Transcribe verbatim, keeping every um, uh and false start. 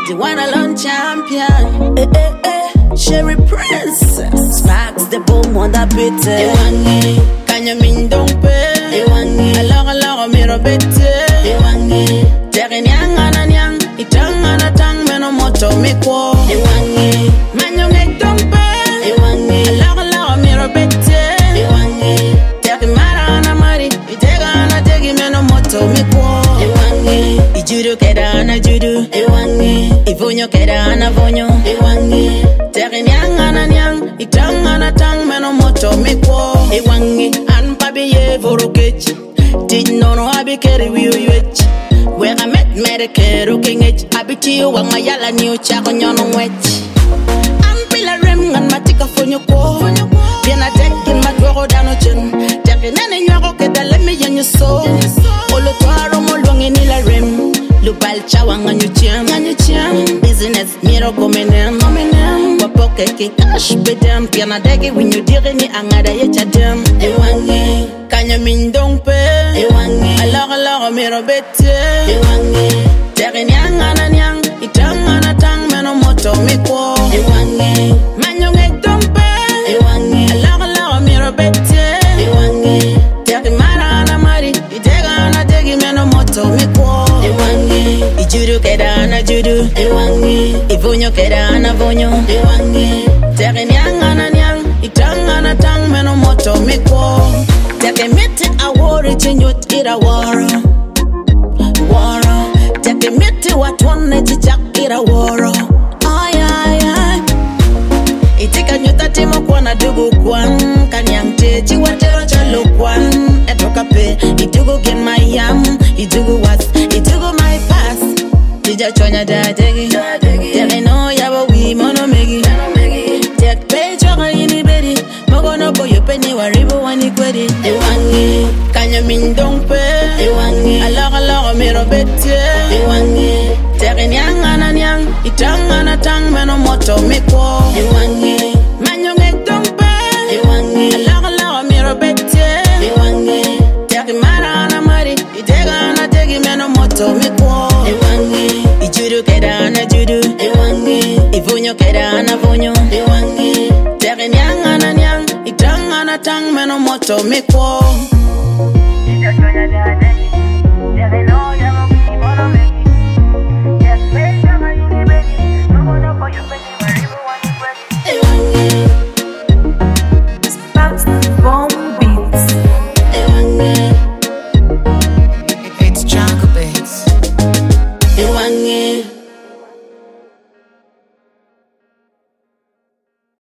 the one alone champion. Eh eh eh, Sherry Princess. Sparks the boom on the beat. Ewangi, can you mean don't pay? Ewangi, alors alors miro bete. Ewangi, terre nyang ananyang, itang anatang meno moto mikwo. Ewangi, manyo ngek don't pay. Ewangi, alors alors miro bete. Ewangi, terre mara anamari, itega anategi meno moto mikwo. Ewangi, ijudo keda na judo. Ewangi, ivonyo keda na vonyo. Ewangi, terre nyang ananyang, itang anatang meno moto mikwo. Ewangi, anpabi ye vorokech. Didn't know no I be carry we witch. Where I met Medicare looking it. I be to you when my yalla new chak on your witch. I'm pilla rim and my ticker for your core. Then I take in my draw down a chin. Tapping any your rocket that let me in your soul. Olo tuaro mo long in illa rim. Lupal chawang on your jam on your jam. Business miracle menem. Wapoke ki cash bedam. Piana degi when you dig any angada yet dem. Ewangi. Can you mean don't pay? Ewangi, alors alors miro bete. Ewangi, terre nyang ananyang, itang anatang meno moto mikwo. Ewangi, manyo ngek don't pay. Ewangi, alors alors miro bete. Ewangi, terre mara anamari, itega anategi meno moto mikwo. Ewangi, ijudu keda anajudu. Ewangi, ivonyo keda anavonyo. Ewangi, terre nyang ananyang, itang anatang meno moto mikwo. Take me to a war, it's in your tira war. War. Take me to what one it's jack it a war. Ay, ay, ay. It take a new tatimo kwana dugu kwan. Kanyang techi watero chalo kwan. Etoka pe, itugo gen my yam. Itugo what? Itugo my pass. Tija chonya da degi. Tere no yaba we mono megi. Take pay choka ini bedi. Mogo no boy penny waribo wani kwedi. Ewangi, can you mean don't pay? Ewangi, alors alors miro bete. Ewangi, terre nyang ananyang, itang anatang meno moto mikwo. Ewangi, manyo ngek don't pay. Ewangi, alors alors miro bete. Ewangi, terre mara anamari, itega anategi meno moto mikwo. Ewangi, ijudu keda anajudu. Ewangi, ivonyo keda anavonyo. Ewangi, terre nyang ananyang, itang anatang meno moto mikwo. Tija chonya da degi.